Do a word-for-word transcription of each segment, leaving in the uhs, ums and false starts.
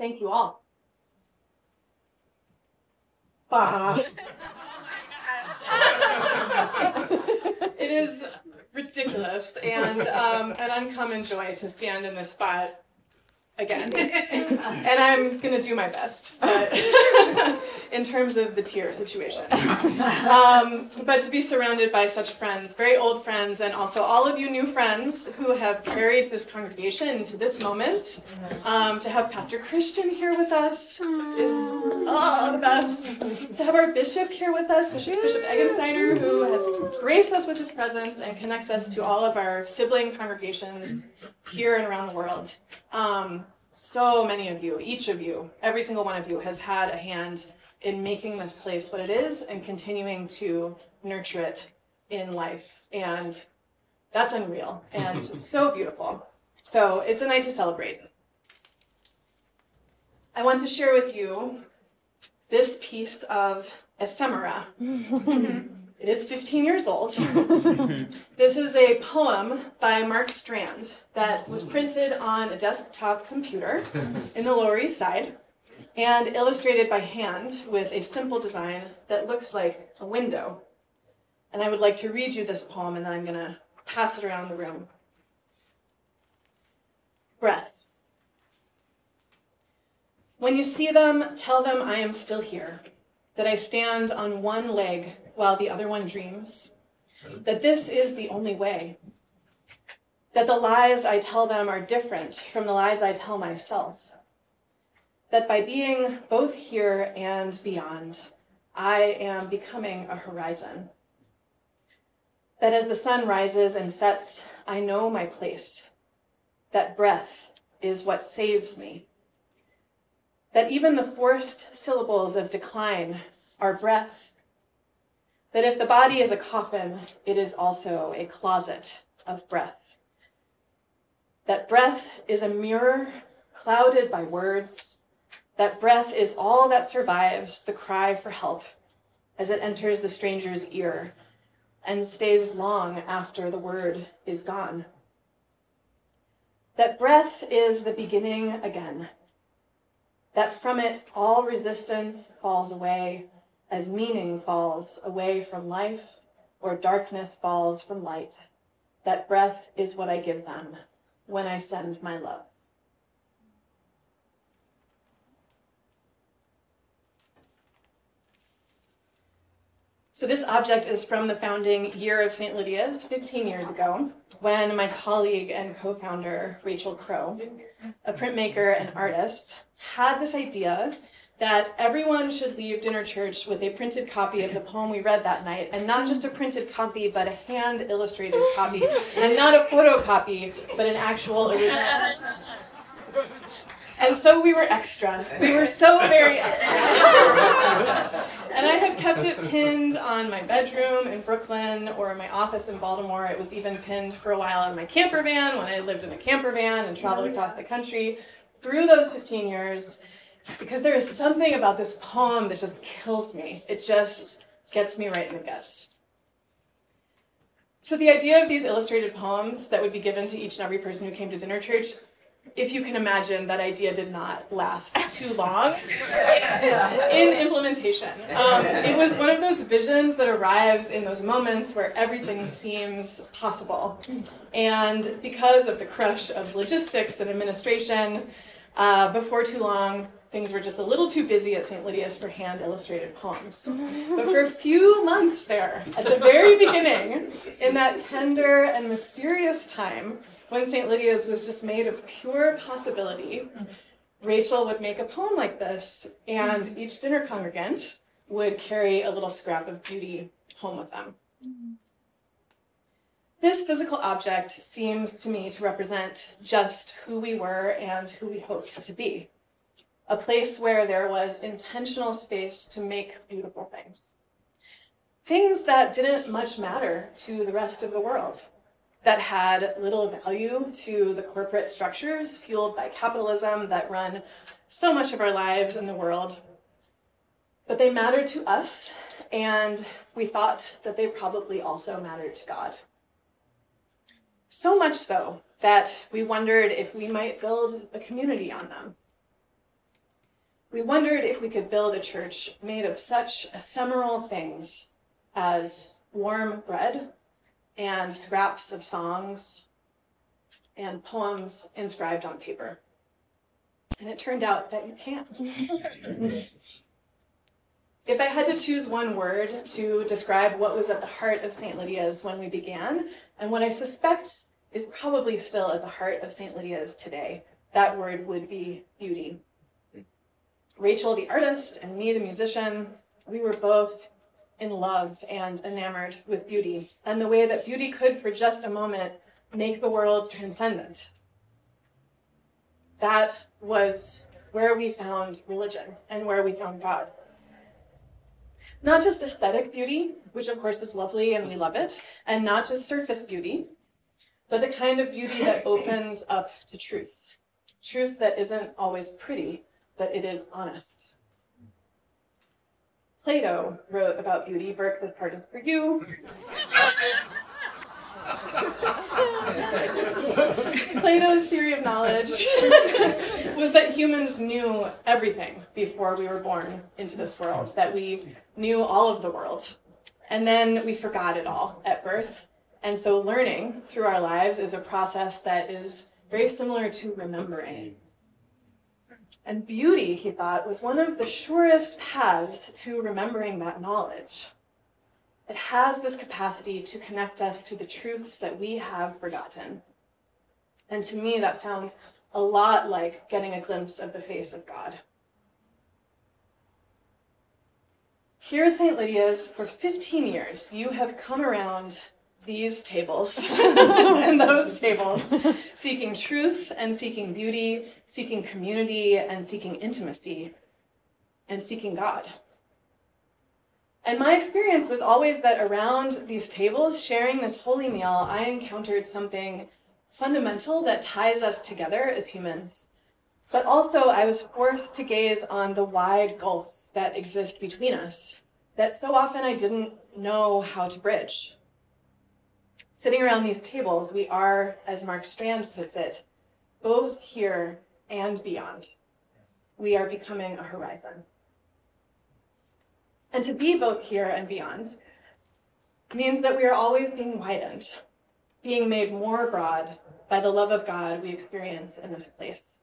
thank you all. Uh-huh. It is ridiculous and um, an uncommon joy to stand in this spot again. And I'm going to do my best, but in terms of the tear situation. Um, but to be surrounded by such friends, very old friends, and also all of you new friends who have carried this congregation into this moment, um, to have Pastor Christian here with us is oh, the best. To have our bishop here with us, Bishop, Bishop Eggensteiner, who has graced us with his presence and connects us to all of our sibling congregations here and around the world. Um, so many of you, each of you, every single one of you has had a hand in making this place what it is and continuing to nurture it in life. And that's unreal and so beautiful. So it's a night to celebrate. I want to share with you this piece of ephemera. It is fifteen years old. This is a poem by Mark Strand that was printed on a desktop computer in the Lower East Side and illustrated by hand with a simple design that looks like a window. And I would like to read you this poem, and then I'm going to pass it around the room. Breath. When you see them, tell them I am still here, that I stand on one leg while the other one dreams, that this is the only way, that the lies I tell them are different from the lies I tell myself, that by being both here and beyond, I am becoming a horizon, that as the sun rises and sets, I know my place, that breath is what saves me, that even the forced syllables of decline are breath, that if the body is a coffin, it is also a closet of breath. That breath is a mirror clouded by words. That breath is all that survives the cry for help as it enters the stranger's ear and stays long after the word is gone. That breath is the beginning again. That from it all resistance falls away as meaning falls away from life or darkness falls from light. That breath is what I give them when I send my love. So this object is from the founding year of Saint Lydia's fifteen years ago, when my colleague and co-founder, Rachel Crow, a printmaker and artist, had this idea that everyone should leave dinner church with a printed copy of the poem we read that night, and not just a printed copy, but a hand-illustrated copy, and not a photocopy, but an actual original. And so we were extra. We were so very extra. And I have kept it pinned on my bedroom in Brooklyn or my office in Baltimore. It was even pinned for a while on my camper van when I lived in a camper van and traveled across the country through those fifteen years. Because there is something about this poem that just kills me. It just gets me right in the guts. So the idea of these illustrated poems that would be given to each and every person who came to dinner church, if you can imagine, that idea did not last too long in implementation. Um, it was one of those visions that arrives in those moments where everything seems possible. And because of the crush of logistics and administration, uh, before too long, things were just a little too busy at Saint Lydia's for hand-illustrated poems. But for a few months there, at the very beginning, in that tender and mysterious time, when Saint Lydia's was just made of pure possibility, Rachel would make a poem like this, and each dinner congregant would carry a little scrap of beauty home with them. This physical object seems to me to represent just who we were and who we hoped to be. A place where there was intentional space to make beautiful things. Things that didn't much matter to the rest of the world, that had little value to the corporate structures fueled by capitalism that run so much of our lives in the world. But they mattered to us, and we thought that they probably also mattered to God. So much so that we wondered if we might build a community on them. We wondered if we could build a church made of such ephemeral things as warm bread and scraps of songs and poems inscribed on paper. And it turned out that you can't. If I had to choose one word to describe what was at the heart of Saint Lydia's when we began, and what I suspect is probably still at the heart of Saint Lydia's today, that word would be beauty. Rachel, the artist, and me, the musician, we were both in love and enamored with beauty, and the way that beauty could, for just a moment, make the world transcendent. That was where we found religion and where we found God. Not just aesthetic beauty, which of course is lovely and we love it, and not just surface beauty, but the kind of beauty that opens up to truth. Truth that isn't always pretty, but it is honest. Plato wrote about beauty. Burke, this part is for you. Plato's theory of knowledge was that humans knew everything before we were born into this world, that we knew all of the world. And then we forgot it all at birth. And so learning through our lives is a process that is very similar to remembering. And beauty, he thought, was one of the surest paths to remembering that knowledge. It has this capacity to connect us to the truths that we have forgotten. And to me, that sounds a lot like getting a glimpse of the face of God. Here at Saint Lydia's, for fifteen years, you have come around these tables and those tables, seeking truth and seeking beauty, seeking community and seeking intimacy, and seeking God. And my experience was always that around these tables, sharing this holy meal, I encountered something fundamental that ties us together as humans. But also I was forced to gaze on the wide gulfs that exist between us, that so often I didn't know how to bridge. Sitting around these tables, we are, as Mark Strand puts it, both here and beyond. We are becoming a horizon. And to be both here and beyond means that we are always being widened, being made more broad by the love of God we experience in this place.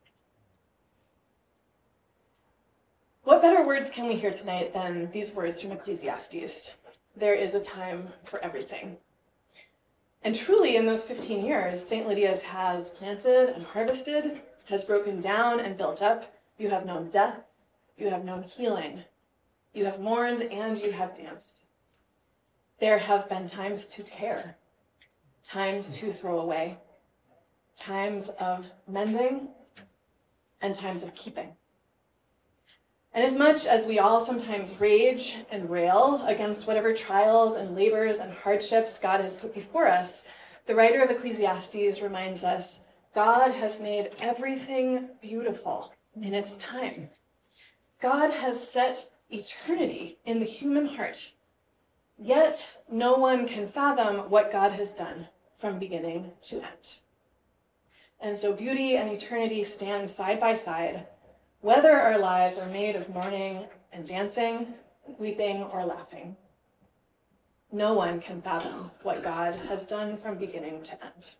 What better words can we hear tonight than these words from Ecclesiastes? There is a time for everything. And truly, in those fifteen years, Saint Lydia's has planted and harvested, has broken down and built up. You have known death, you have known healing, you have mourned and you have danced. There have been times to tear, times to throw away, times of mending, and times of keeping. And as much as we all sometimes rage and rail against whatever trials and labors and hardships God has put before us, the writer of Ecclesiastes reminds us, God has made everything beautiful in its time. God has set eternity in the human heart, yet no one can fathom what God has done from beginning to end. And so beauty and eternity stand side by side, whether our lives are made of mourning and dancing, weeping or laughing. No one can fathom what God has done from beginning to end.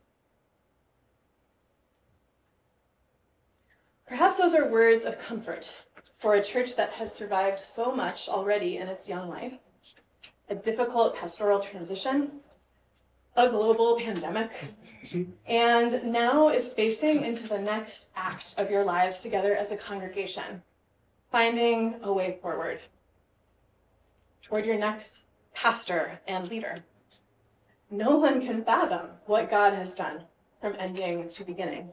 Perhaps those are words of comfort for a church that has survived so much already in its young life, a difficult pastoral transition, a global pandemic, and now is facing into the next act of your lives together as a congregation, finding a way forward toward your next pastor and leader. No one can fathom what God has done from ending to beginning.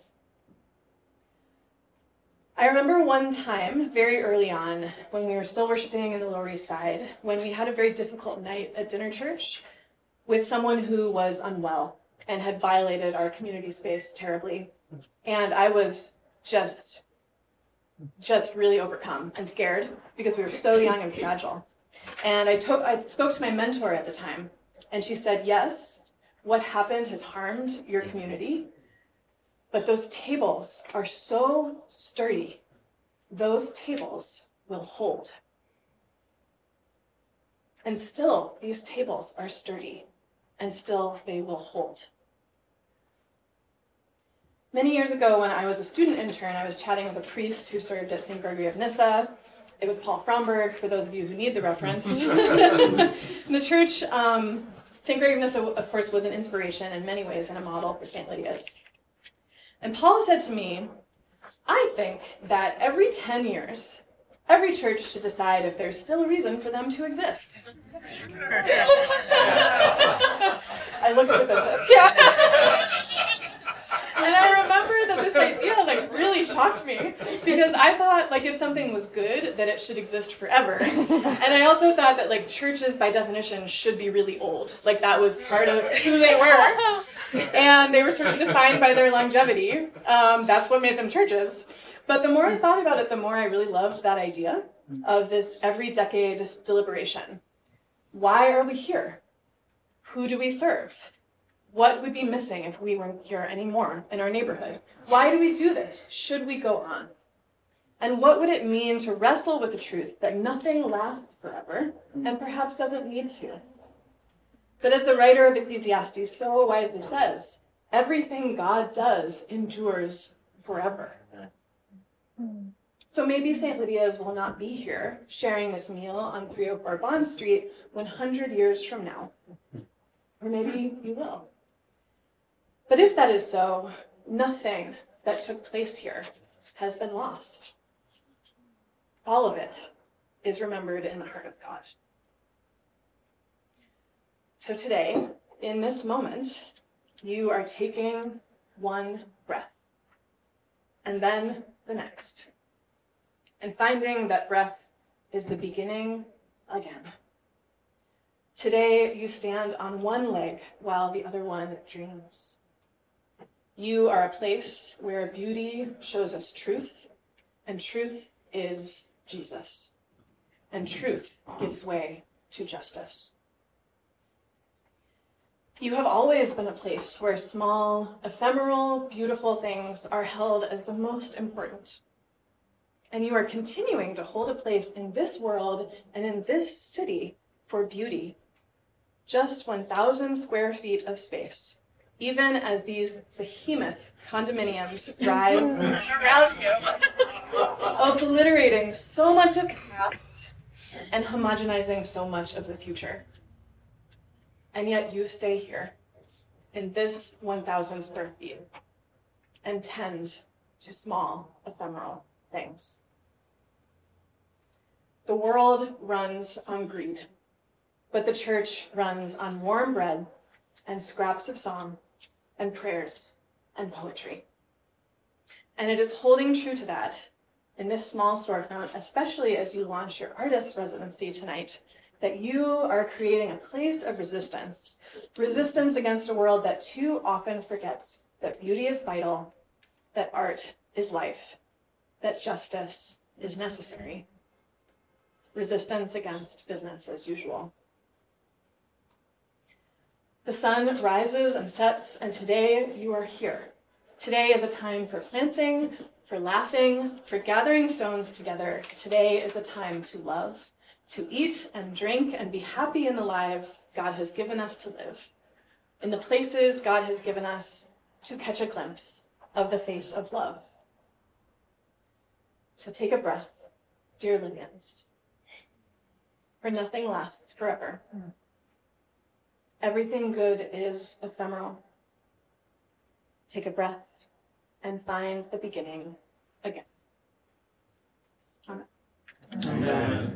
I remember one time, very early on, when we were still worshiping in the Lower East Side, when we had a very difficult night at dinner church with someone who was unwell and had violated our community space terribly. And I was just, just really overcome and scared because we were so young and fragile. And I, to- I spoke to my mentor at the time, and she said, yes, what happened has harmed your community, but those tables are so sturdy those tables will hold. And still, these tables are sturdy, and still they will hold. Many years ago, when I was a student intern, I was chatting with a priest who served at Saint Gregory of Nyssa. It was Paul Fromberg, for those of you who need the reference. The church, um, Saint Gregory of Nyssa, of course, was an inspiration in many ways and a model for Saint Lydia's. And Paul said to me, I think that every ten years, every church should decide if there's still a reason for them to exist. I look at the book. Yeah. And I remember that this idea like really shocked me, because I thought like if something was good, that it should exist forever. And I also thought that like churches by definition should be really old. Like that was part of who they were. And they were certainly defined by their longevity. Um, that's what made them churches. But the more I thought about it, the more I really loved that idea of this every decade deliberation. Why are we here? Who do we serve? What would be missing if we weren't here anymore in our neighborhood? Why do we do this? Should we go on? And what would it mean to wrestle with the truth that nothing lasts forever and perhaps doesn't need to? But as the writer of Ecclesiastes so wisely says, everything God does endures forever. So maybe Saint Lydia's will not be here sharing this meal on three oh four Bond Street one hundred years from now. Or maybe you will. But if that is so, nothing that took place here has been lost. All of it is remembered in the heart of God. So today, in this moment, you are taking one breath, and then the next, and finding that breath is the beginning again. Today, you stand on one leg while the other one dreams. You are a place where beauty shows us truth, and truth is Jesus. And truth gives way to justice. You have always been a place where small, ephemeral, beautiful things are held as the most important. And you are continuing to hold a place in this world and in this city for beauty. Just one thousand square feet of space, even as these behemoth condominiums rise around you, obliterating so much of the past and homogenizing so much of the future. And yet you stay here in this one thousand square feet and tend to small, ephemeral things. The world runs on greed, but the church runs on warm bread and scraps of song and prayers and poetry. And it is holding true to that in this small storefront, especially as you launch your artist residency tonight, that you are creating a place of resistance, resistance against a world that too often forgets that beauty is vital, that art is life, that justice is necessary. Resistance against business as usual. The sun rises and sets, and today you are here. Today is a time for planting, for laughing, for gathering stones together. Today is a time to love, to eat and drink and be happy in the lives God has given us to live, in the places God has given us to catch a glimpse of the face of love. So take a breath, dear Lydians, for nothing lasts forever. Everything good is ephemeral. Take a breath and find the beginning again. Amen. Amen.